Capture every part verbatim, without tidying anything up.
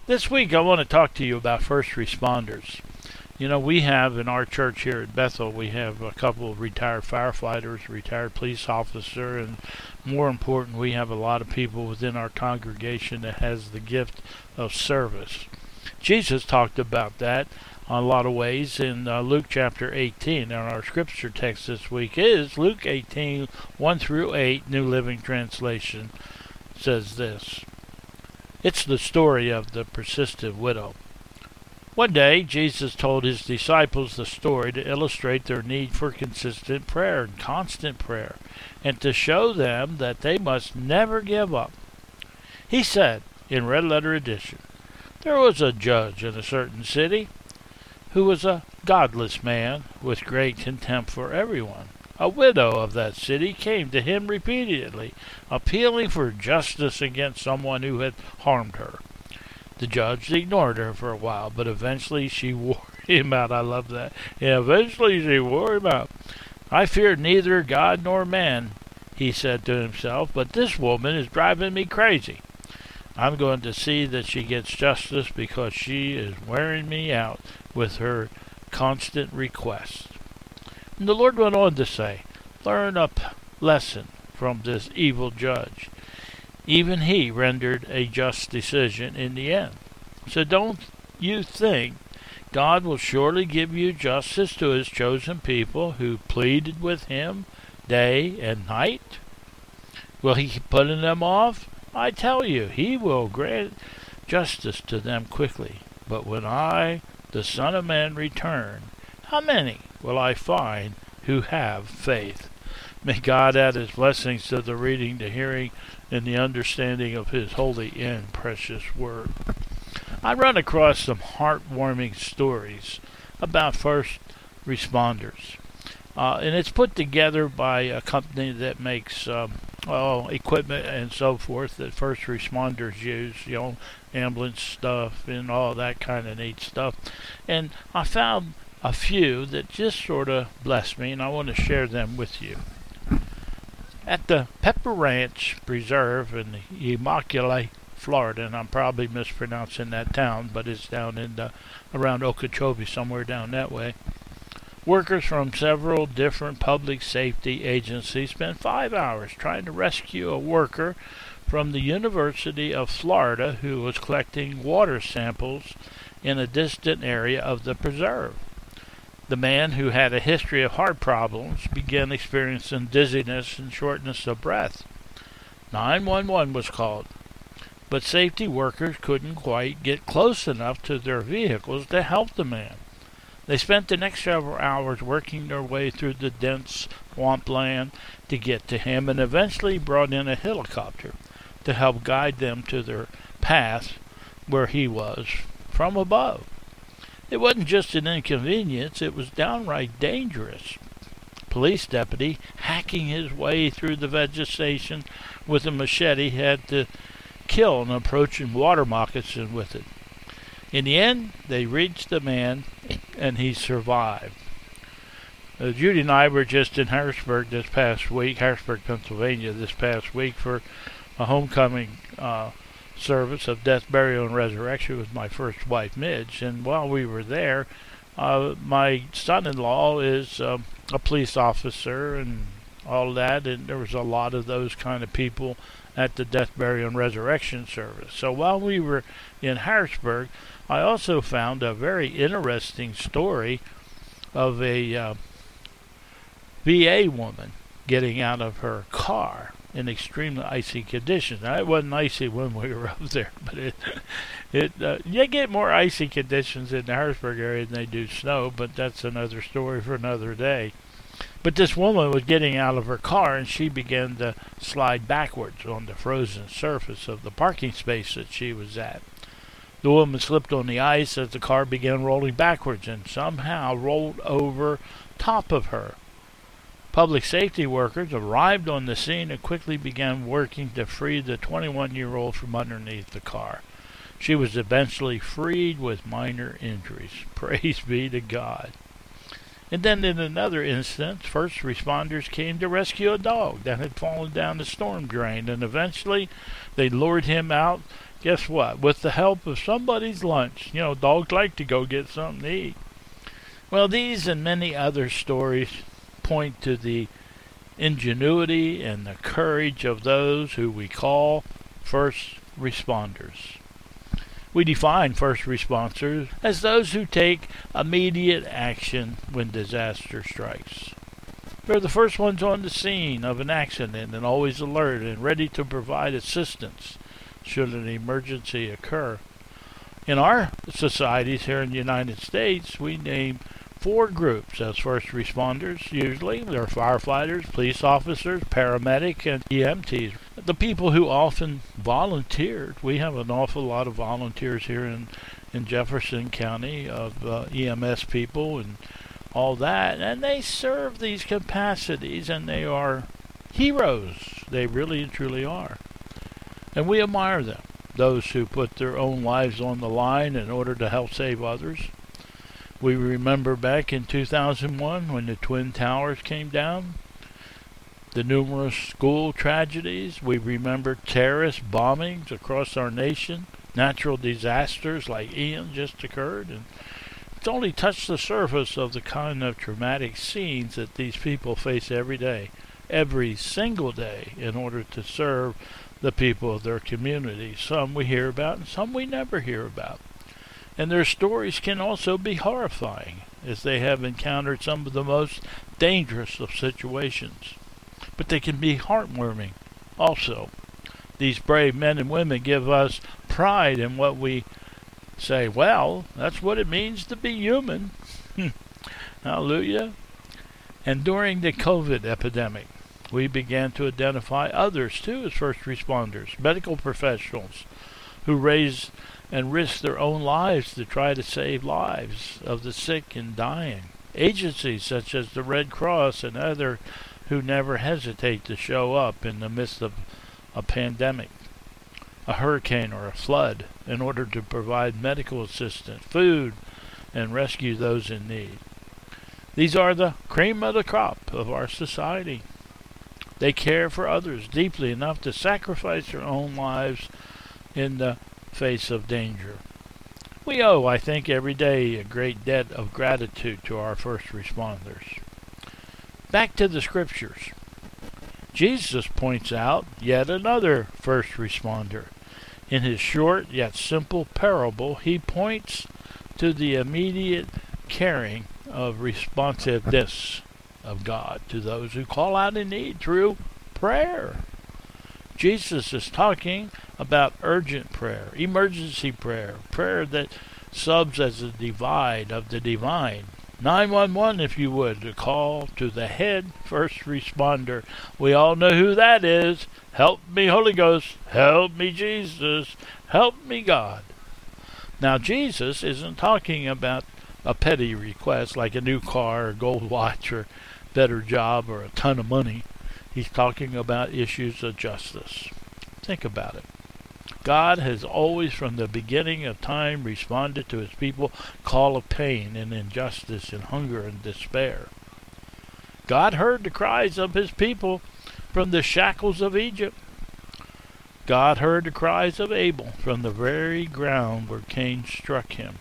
This week I want to talk to you about first responders. You know, we have in our church here at Bethel, we have a couple of retired firefighters, retired police officer, and more important, we have a lot of people within our congregation that has the gift of service. Jesus talked about that in a lot of ways in uh, Luke chapter eighteen, and our scripture text this week is Luke eighteen, one through eight, New Living Translation, says this. It's the story of the persistent widow. One day, Jesus told his disciples the story to illustrate their need for consistent prayer and constant prayer, and to show them that they must never give up. He said, in red letter edition, there was a judge in a certain city who was a godless man with great contempt for everyone. A widow of that city came to him repeatedly, appealing for justice against someone who had harmed her. The judge ignored her for a while, but eventually she wore him out. I love that. And eventually she wore him out. I fear neither God nor man, he said to himself, but this woman is driving me crazy. I'm going to see that she gets justice because she is wearing me out with her constant requests. And the Lord went on to say, learn a p- lesson from this evil judge. Even he rendered a just decision in the end. So don't you think God will surely give you justice to his chosen people who pleaded with him day and night? Will he keep putting them off? I tell you, he will grant justice to them quickly. But when I, the Son of Man, return, how many will I find who have faith? May God add his blessings to the reading, the hearing, and the understanding of his holy and precious word. I run across some heartwarming stories about first responders. Uh, and it's put together by a company that makes um, well, equipment and so forth that first responders use, you know, ambulance stuff and all that kind of neat stuff. And I found a few that just sort of blessed me, and I want to share them with you. At the Pepper Ranch Preserve in Immokalee, Florida, and I'm probably mispronouncing that town, but it's down in the, around Okeechobee, somewhere down that way. Workers from several different public safety agencies spent five hours trying to rescue a worker from the University of Florida who was collecting water samples in a distant area of the preserve. The man, who had a history of heart problems, began experiencing dizziness and shortness of breath. nine one one was called, but safety workers couldn't quite get close enough to their vehicles to help the man. They spent the next several hours working their way through the dense swampland to get to him, and eventually brought in a helicopter to help guide them to their path where he was from above. It wasn't just an inconvenience, it was downright dangerous. Police deputy, hacking his way through the vegetation with a machete, had to kill an approaching water moccasin with it. In the end, they reached the man, and he survived. Uh, Judy and I were just in Harrisburg this past week, Harrisburg, Pennsylvania, this past week for a homecoming uh service of death, burial, and resurrection with my first wife, Midge. And while we were there, uh, my son-in-law is um, a police officer and all that, and there was a lot of those kind of people at the death, burial, and resurrection service. So while we were in Harrisburg, I also found a very interesting story of a uh, V A woman getting out of her car in extremely icy conditions. Now, it wasn't icy when we were up there, but it, it uh, you get more icy conditions in the Harrisburg area than they do snow, but that's another story for another day. But this woman was getting out of her car, and she began to slide backwards on the frozen surface of the parking space that she was at. The woman slipped on the ice as the car began rolling backwards and somehow rolled over top of her. Public safety workers arrived on the scene and quickly began working to free the twenty-one-year-old from underneath the car. She was eventually freed with minor injuries. Praise be to God. And then in another instance, first responders came to rescue a dog that had fallen down the storm drain, and eventually they lured him out Guess what? With the help of somebody's lunch. You know, dogs like to go get something to eat. Well, these and many other stories point to the ingenuity and the courage of those who we call first responders. We define first responders as those who take immediate action when disaster strikes. They're the first ones on the scene of an accident and always alert and ready to provide assistance should an emergency occur. In our societies here in the United States, we name four groups as first responders. Usually they're firefighters, police officers, paramedics, and E M Ts. The people who often volunteered. We have an awful lot of volunteers here in, in Jefferson County of uh, E M S people and all that, and they serve these capacities, and they are heroes. They really and truly are. And we admire them, those who put their own lives on the line in order to help save others. We remember back in two thousand one when the Twin Towers came down, the numerous school tragedies. We remember terrorist bombings across our nation, natural disasters like Ian just occurred, and it's only touched the surface of the kind of traumatic scenes that these people face every day, every single day, in order to serve the people of their community. Some we hear about and some we never hear about. And their stories can also be horrifying, as they have encountered some of the most dangerous of situations. But they can be heartwarming also. These brave men and women give us pride in what we say, well, that's what it means to be human. Hallelujah. And during the COVID epidemic, we began to identify others too as first responders, medical professionals who raised and risk their own lives to try to save lives of the sick and dying. Agencies such as the Red Cross and other who never hesitate to show up in the midst of a pandemic, a hurricane or a flood, in order to provide medical assistance, food, and rescue those in need. These are the cream of the crop of our society. They care for others deeply enough to sacrifice their own lives in the face of danger. We owe, I think, every day a great debt of gratitude to our first responders. Back to the scriptures. Jesus points out yet another first responder. In his short yet simple parable, he points to the immediate caring of responsiveness of God to those who call out in need through prayer. Jesus is talking about urgent prayer, emergency prayer, prayer that subs as a divide of the divine. nine one one, if you would, to call to the head first responder. We all know who that is. Help me, Holy Ghost. Help me, Jesus. Help me, God. Now, Jesus isn't talking about a petty request like a new car, or gold watch, or better job, or a ton of money. He's talking about issues of justice. Think about it. God has always from the beginning of time responded to his people's call of pain and injustice and hunger and despair. God heard the cries of his people from the shackles of Egypt. God heard the cries of Abel from the very ground where Cain struck him.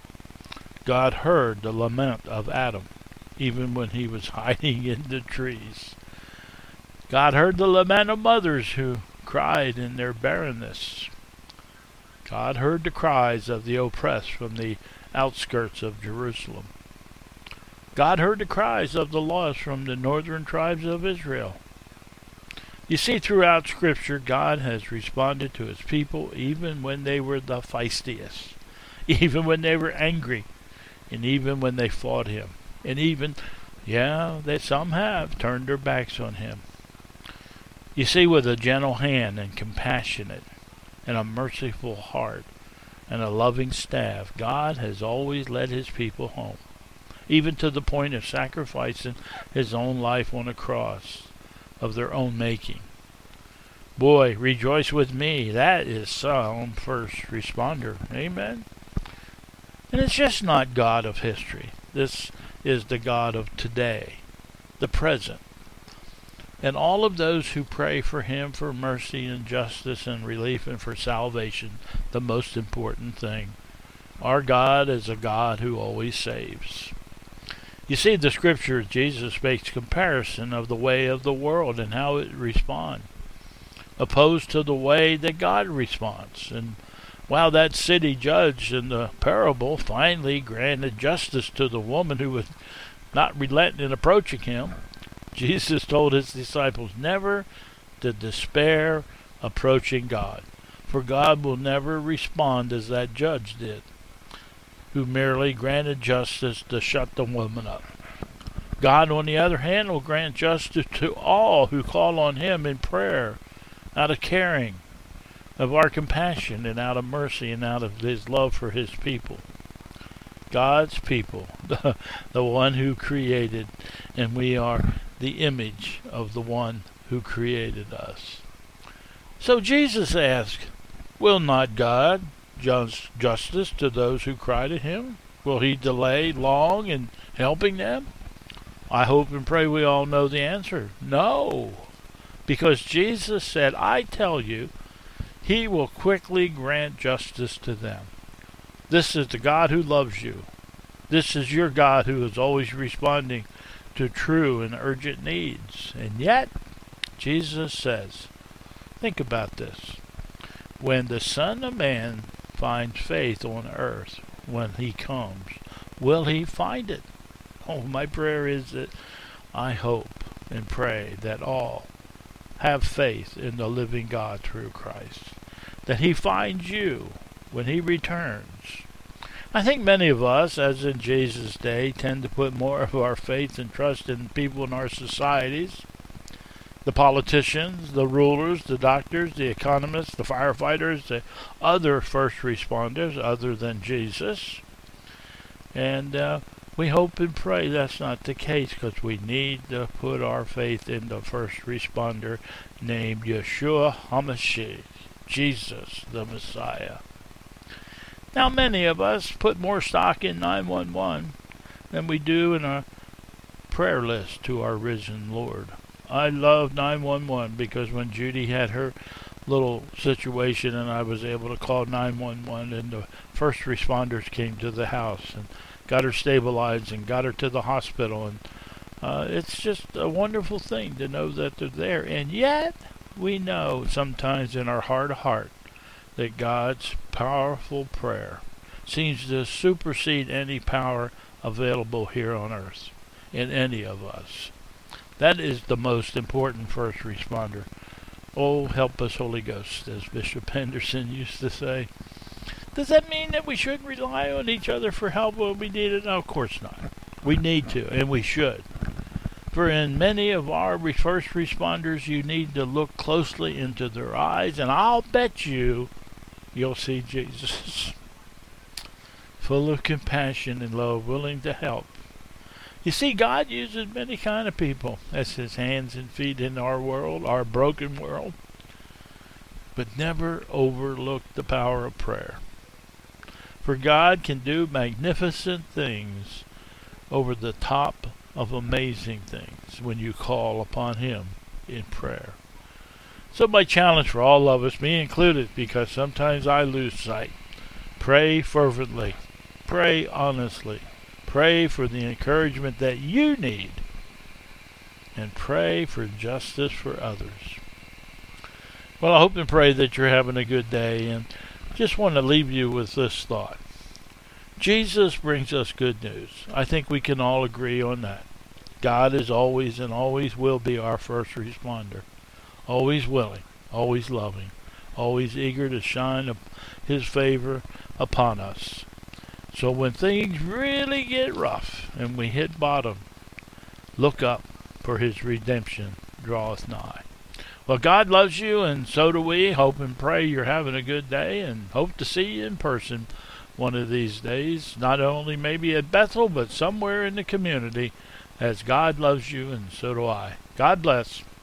God heard the lament of Adam even when he was hiding in the trees. God heard the lament of mothers who cried in their barrenness. God heard the cries of the oppressed from the outskirts of Jerusalem. God heard the cries of the lost from the northern tribes of Israel. You see, throughout Scripture, God has responded to his people even when they were the feistiest, even when they were angry, and even when they fought him, and even, yeah, that some have turned their backs on him. You see, with a gentle hand and compassionate and a merciful heart and a loving staff, God has always led his people home, even to the point of sacrificing his own life on a cross of their own making. Boy, rejoice with me. That is some first responder. Amen. And it's just not God of history. This is the God of today, the present. and all of those who pray for him for mercy and justice and relief and for salvation, the most important thing. Our God is a God who always saves. You see, the scripture, Jesus makes comparison of the way of the world and how it responds, opposed to the way that God responds. And while that city judge in the parable finally granted justice to the woman who was not relenting in approaching him, Jesus told his disciples never to despair approaching God, for God will never respond as that judge did, who merely granted justice to shut the woman up. God, on the other hand, will grant justice to all who call on him in prayer, out of caring, of our compassion, and out of mercy, and out of his love for his people. God's people, the, the one who created, and we are the image of the one who created us. So Jesus asked, will not God just justice to those who cry to him? Will he delay long in helping them? I hope and pray we all know the answer. No. Because Jesus said, I tell you, he will quickly grant justice to them. This is the God who loves you. This is your God who is always responding to true and urgent needs. And yet, Jesus says, think about this. When the Son of Man finds faith on earth, when he comes, will he find it? Oh, my prayer is that I hope and pray that all have faith in the living God through Christ, that he finds you when he returns. I think many of us, as in Jesus' day, tend to put more of our faith and trust in people in our societies, the politicians, the rulers, the doctors, the economists, the firefighters, the other first responders other than Jesus. And uh, we hope and pray that's not the case, because we need to put our faith in the first responder named Yeshua HaMashiach, Jesus the Messiah. Now, many of us put more stock in nine one one than we do in a prayer list to our risen Lord. I love nine one one because when Judy had her little situation and I was able to call nine one one and the first responders came to the house and got her stabilized and got her to the hospital, and uh, it's just a wonderful thing to know that they're there. And yet we know sometimes in our heart of heart that God's powerful prayer seems to supersede any power available here on earth in any of us. That is the most important first responder. Oh, help us, Holy Ghost, as Bishop Henderson used to say. Does that mean that we shouldn't rely on each other for help when we need it? No, of course not. We need to, and we should. For in many of our first responders, you need to look closely into their eyes, and I'll bet you you'll see Jesus, full of compassion and love, willing to help. You see, God uses many kind of people as his hands and feet in our world, our broken world. But never overlook the power of prayer. For God can do magnificent things over the top of amazing things when you call upon him in prayer. So my challenge for all of us, me included, because sometimes I lose sight. Pray fervently. Pray honestly. Pray for the encouragement that you need. And pray for justice for others. Well, I hope and pray that you're having a good day, and just want to leave you with this thought. Jesus brings us good news. I think we can all agree on that. God is always and always will be our first responder. Always willing, always loving, always eager to shine his favor upon us. So when things really get rough and we hit bottom, look up, for his redemption draweth nigh. Well, God loves you, and so do we. Hope and pray you're having a good day, and hope to see you in person one of these days, not only maybe at Bethel, but somewhere in the community, as God loves you, and so do I. God bless.